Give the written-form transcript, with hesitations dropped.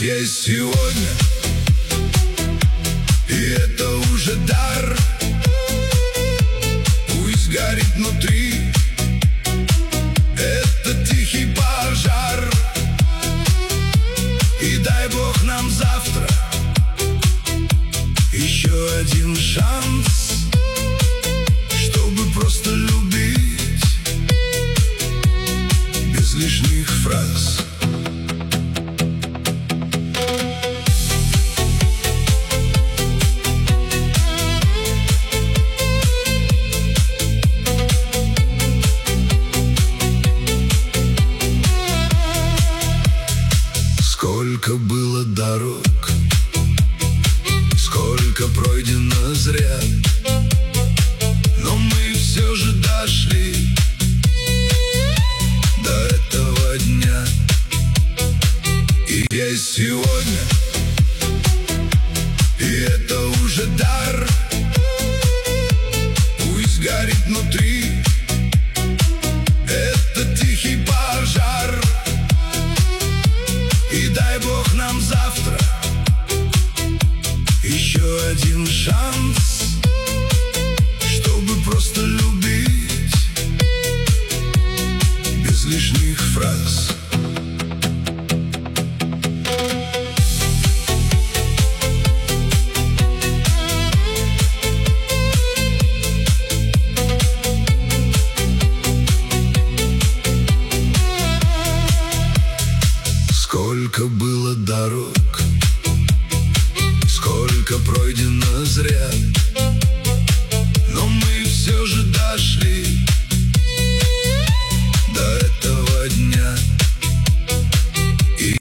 есть сегодня, и это уже дар. Пусть горит внутри этот тихий пожар, и дай Бог нам завтра еще один шанс, чтобы просто любить без лишних фраз. Сколько было дорог, сколько пройдено зря, но мы все же дошли до этого дня. И есть сегодня, и это уже дар. Пусть горит внутри этот тихий пожар, и дай Бог нам завтра еще один шанс, чтобы просто любить без лишних фраз. Сколько было дорог, сколько пройдено зря, но мы все же дошли до этого дня.